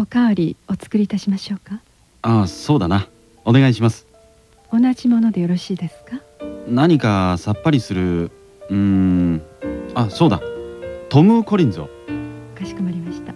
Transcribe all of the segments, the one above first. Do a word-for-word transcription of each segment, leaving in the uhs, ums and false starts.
おかわりお作りいたしましょうか。 ああ、そうだな。お願いします。 同じものでよろしいですか。 何かさっぱりする。うーん。あ、そうだ。トム・コリンズを。 かしこまりました。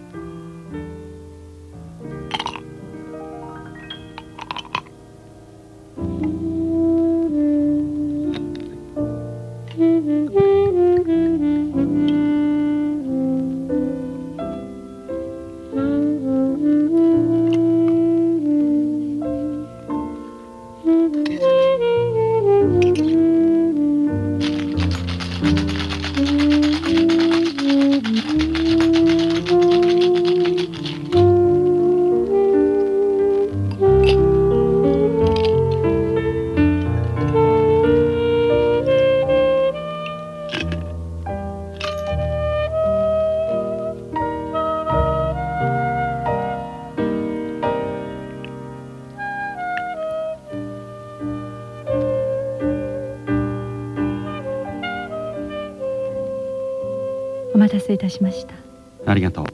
お待たせいたしました。 ありがとう。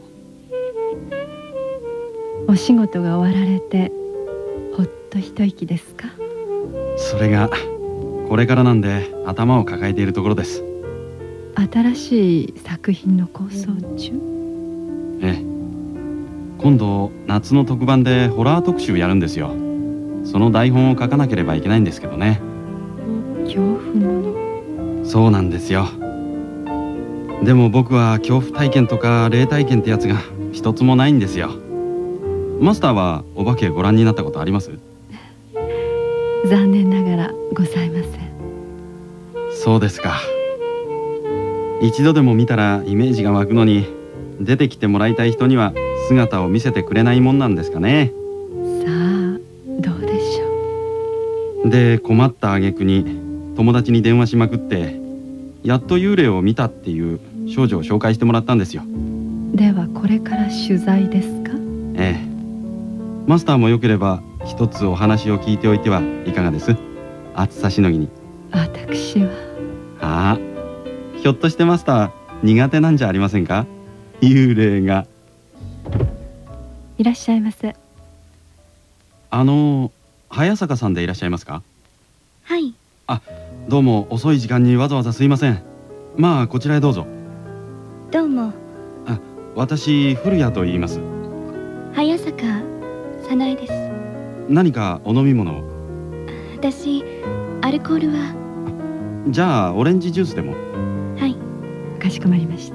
お仕事が終わられてほっと一息ですか。 それがこれからなんで頭を抱えているところです。 新しい作品の構想中。 ええ、今度夏の特番でホラー特集やるんですよ。その台本を書かなければいけないんですけどね。 恐怖もの。 そうなんですよ。でも僕は恐怖体験とか霊体験ってやつが一つもないんですよ。マスターはお化けご覧になったことあります？ 残念ながらございません。 そうですか。一度でも見たらイメージが湧くのに、出てきてもらいたい人には姿を見せてくれないもんなんですかね。 さあどうでしょう。で困った挙句に友達に電話しまくって、やっと幽霊を見たっていう少女を紹介してもらったんですよ。 ではこれから取材ですか。 ええ、マスターもよければ一つお話を聞いておいてはいかがです？暑さしのぎに。 私は。 ああ、ひょっとしてマスター苦手なんじゃありませんか？幽霊が。 いらっしゃいませ。 あの早坂さんでいらっしゃいますか？ はい。 あ、どうも遅い時間にわざわざすいません。まあこちらへどうぞ。 どうも。 あ、私古谷と言います。 早坂早苗です。 何かお飲み物を？ 私アルコールは。 じゃあオレンジジュースでも。 はい、 かしこまりました。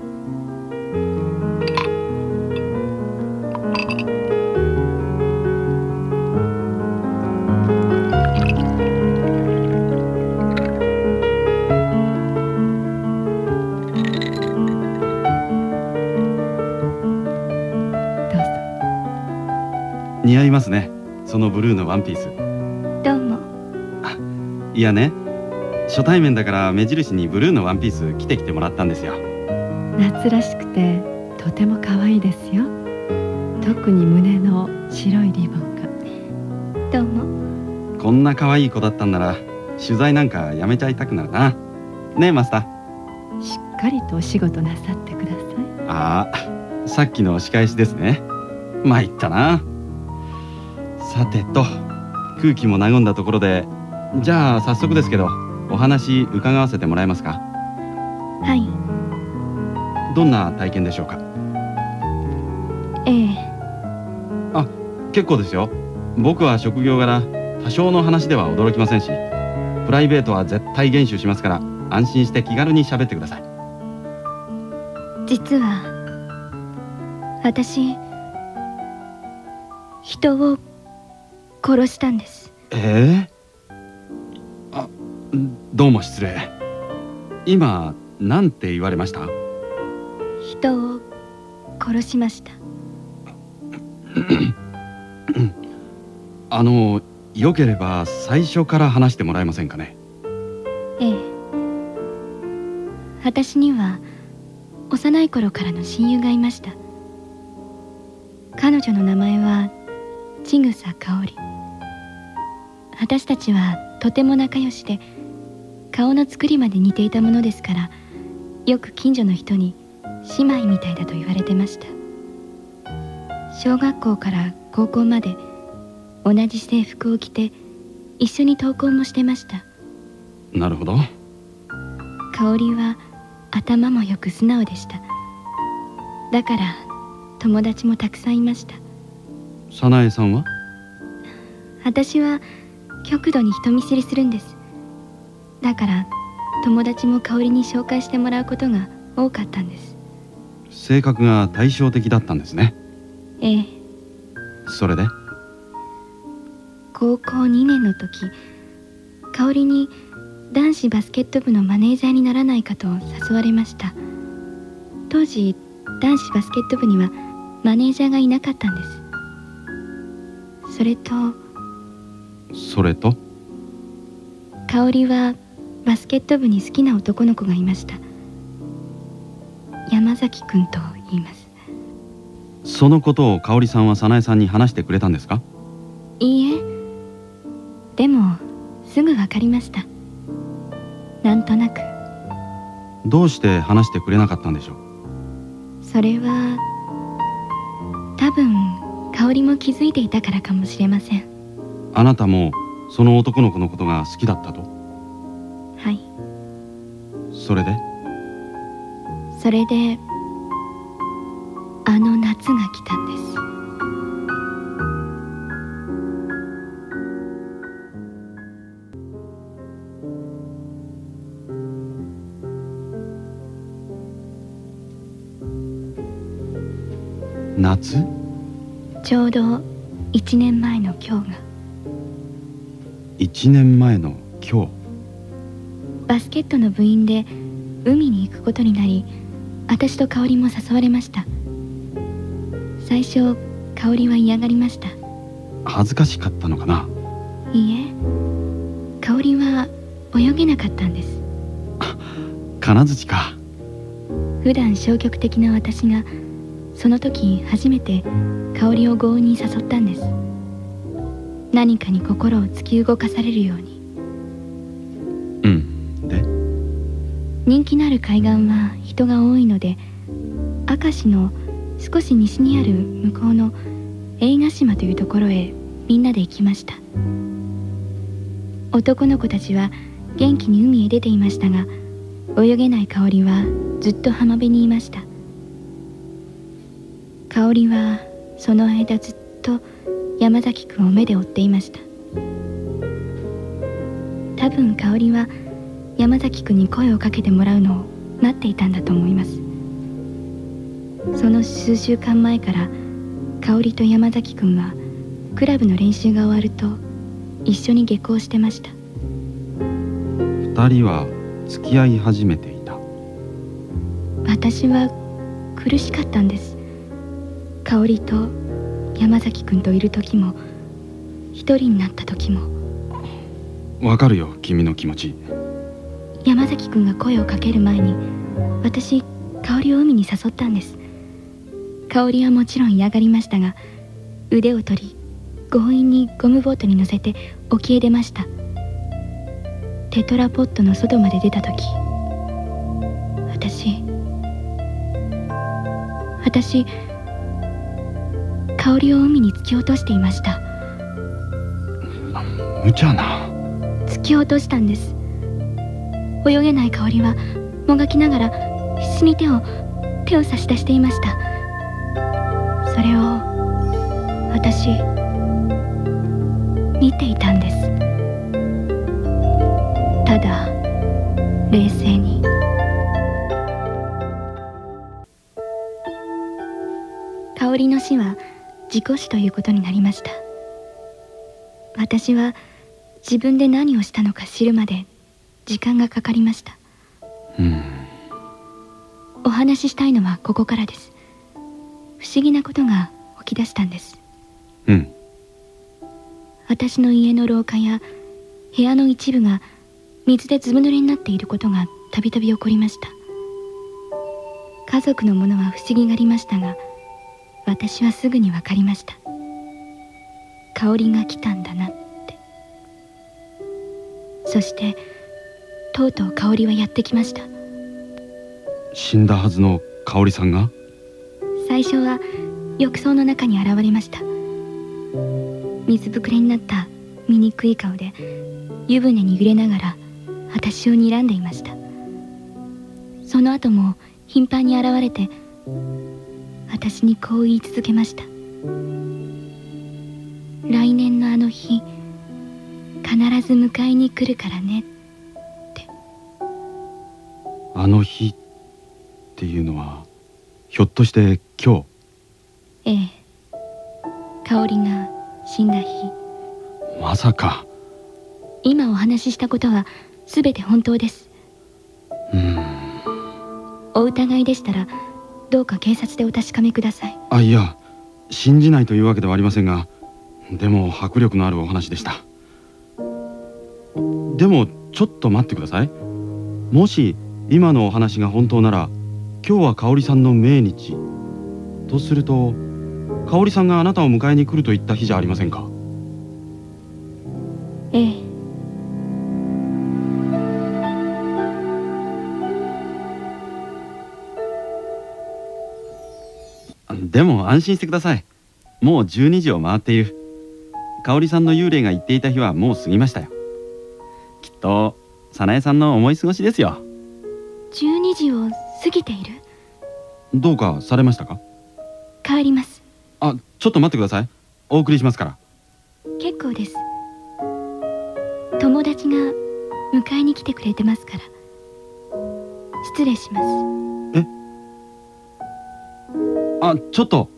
似合いますね、そのブルーのワンピース。 どうも。 あ、いやね、初対面だから目印にブルーのワンピース着てきてもらったんですよ。 夏らしくてとても可愛いですよ。特に胸の白いリボンが。 どうも。 こんな可愛い子だったんなら取材なんかやめちゃいたくなるな。ねえマスター。 しっかりとお仕事なさってください。 ああ、さっきの仕返しですね。参ったな。さてと、空気も和んだところで、じゃあ早速ですけどお話伺わせてもらえますか？ はい。 どんな体験でしょうか？ ええ。 あ、結構ですよ。僕は職業柄多少の話では驚きませんし、プライベートは絶対厳守しますから、安心して気軽に喋ってください。 実は私人を殺したんです。 ええー、あ、どうも失礼。今なんて言われました？ 人を殺しました。 あの、よければ最初から話してもらえませんかね？ ええ。私には幼い頃からの親友がいました。彼女の名前は千草香織。私たちはとても仲良しで、顔の作りまで似ていたものですから、よく近所の人に姉妹みたいだと言われてました。 小学校から高校まで同じ制服を着て一緒に登校もしてました。 なるほど。 香織は頭もよく素直でした。だから友達もたくさんいました。 早苗さんは？ 私は極度に人見知りするんです。だから友達も香織に紹介してもらうことが多かったんです。 性格が対照的だったんですね。 ええ。 それで？ 高校にねんの時、香織に男子バスケット部のマネージャーにならないかと誘われました。当時男子バスケット部にはマネージャーがいなかったんです。それとそれと香織はバスケット部に好きな男の子がいました。山崎くんと言います。 そのことを香織さんは早苗さんに話してくれたんですか？ いいえ。でもすぐ分かりました。なんとなく。 どうして話してくれなかったんでしょう？ それは多分香織も気づいていたからかもしれません。 あなたもその男の子のことが好きだったと？ はい。 それで？ それであの夏が来たんです。 夏？ ちょうどいちねんまえの今日が。 いちねんまえの今日。 バスケットの部員で海に行くことになり、私と香織も誘われました。最初香織は嫌がりました。 恥ずかしかったのかな？ いいえ、香織は泳げなかったんです。 金槌か。 普段消極的な私がその時初めて香織を強引に誘ったんです。何かに心を突き動かされるように。 うんで？ 人気のある海岸は人が多いので、明石の少し西にある向こうの映ヶ島というところへみんなで行きました。男の子たちは元気に海へ出ていましたが、泳げない香織はずっと浜辺にいました。香織はその間ずっと山崎くんを目で追っていました。多分香織は山崎くんに声をかけてもらうのを待っていたんだと思います。その数週間前から香織と山崎くんはクラブの練習が終わると一緒に下校してました。 二人は付き合い始めていた。 私は苦しかったんです。香織と山崎くんといる時も一人になった時も。 わかるよ、君の気持ち。 山崎くんが声をかける前に私香織を海に誘ったんです。香織はもちろん嫌がりましたが、腕を取り強引にゴムボートに乗せて沖へ出ました。テトラポットの外まで出た時、私私香織を海に突き落としていました。 無茶な。 突き落としたんです。泳げない香織はもがきながら必死に手を手を差し出していました。それを私見ていたんです。ただ冷静に。香織の死は事故死ということになりました。私は自分で何をしたのか知るまで時間がかかりました。 うん。 お話ししたいのはここからです。不思議なことが起き出したんです。 うん。 私の家の廊下や部屋の一部が水でずぶ濡れになっていることがたびたび起こりました。家族の者は不思議がりましたが、私はすぐに分かりました。香織が来たんだなって。そしてとうとう香織はやってきました。 死んだはずの香織さんが？ 最初は浴槽の中に現れました。水ぶくれになった醜い顔で湯船に揺れながら私を睨んでいました。その後も頻繁に現れて私にこう言い続けました。来年のあの日必ず迎えに来るからねって。 あの日っていうのはひょっとして今日？ ええ、香織が死んだ日。 まさか。 今お話ししたことは全て本当です。 うーん。 お疑いでしたらどうか警察でお確かめください。 あ、いや、信じないというわけではありませんが、でも迫力のあるお話でした。でもちょっと待ってください。もし今のお話が本当なら、今日は香織さんの命日とすると、香織さんがあなたを迎えに来ると言った日じゃありませんか？ ええ。 でも安心してください。もうじゅうにじを回っている。香織さんの幽霊が言っていた日はもう過ぎましたよ。きっと早苗さんの思い過ごしですよ。 じゅうにじを過ぎている。 どうかされましたか？ 帰ります。 あ、ちょっと待ってください。お送りしますから。 結構です。友達が迎えに来てくれてますから。失礼します。 え？あ、ちょっと。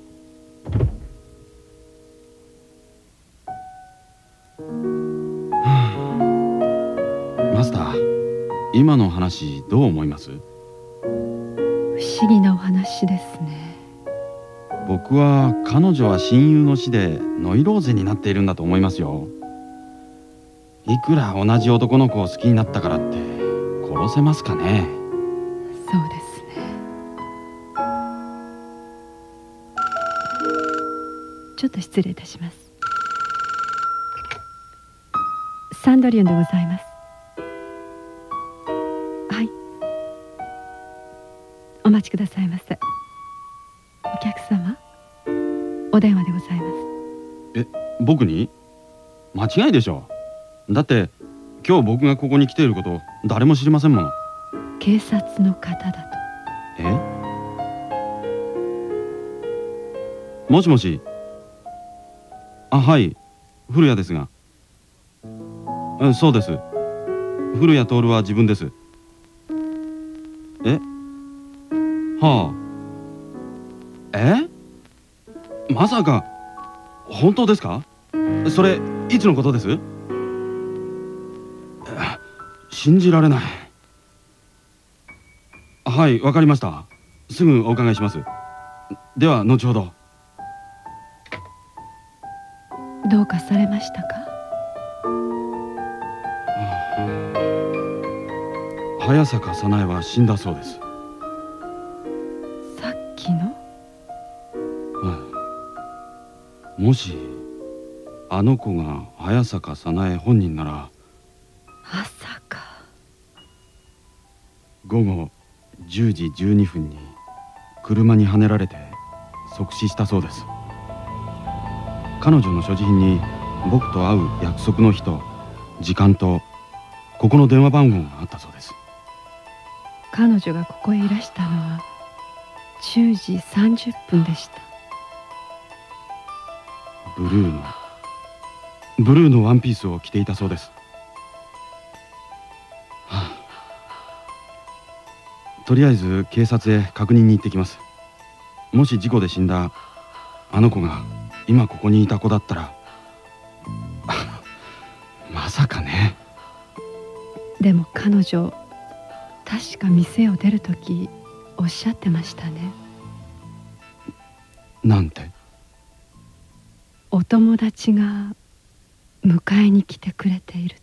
マスター、今の話どう思います？ 不思議なお話ですね。 僕は彼女は親友の死でノイローゼになっているんだと思いますよ。いくら同じ男の子を好きになったからって殺せますかね？ そうですね。ちょっと失礼いたします。サンドリオンでございます。はい、お待ちくださいませ。お客様、お電話でございます。 え、僕に？間違いでしょ。だって今日僕がここに来ていること誰も知りませんもの。 警察の方だと。 え？もしもし。あ、はい、古谷ですが。え、そうです。古谷徹は自分です。え？はあ。え？まさか本当ですか？それいつのことです？信じられない。はい、わかりました。すぐお伺いします。では後ほど。 どうかされましたか？ 早坂早苗は死んだそうです。 さっきの？ はい。もしあの子が早坂早苗本人なら。 まさか。 午後じゅうじじゅうにふんに車にはねられて即死したそうです。彼女の所持品に僕と会う約束の日と時間とここの電話番号があったそうです。 彼女がここへいらしたのはじゅうじさんじゅっぷんでした。 ブルーのブルーのワンピースを着ていたそうです。はあ、とりあえず警察へ確認に行ってきます。もし事故で死んだあの子が今ここにいた子だったらまさかね。 でも彼女確か店を出るときおっしゃってましたね。 なんて？ お友達が迎えに来てくれていると。